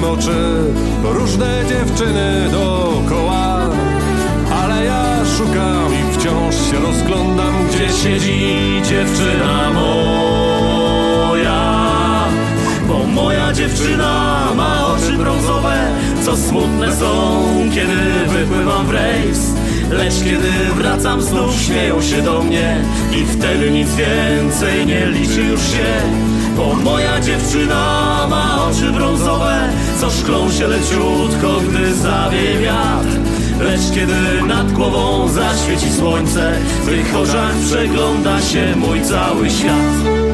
oczy, różne dziewczyny dookoła, ale ja szukam i wciąż się rozglądam, gdzie siedzi dziewczyna moja. Bo moja dziewczyna ma oczy brązowe, co smutne są, kiedy wypływam w rejs. Lecz kiedy wracam, znów śmieją się do mnie i wtedy nic więcej nie liczy już się. Bo moja dziewczyna ma oczy brązowe, co szklą się leciutko, gdy zawieje wiatr. Lecz kiedy nad głową zaświeci słońce, w tych oczach przegląda się mój cały świat.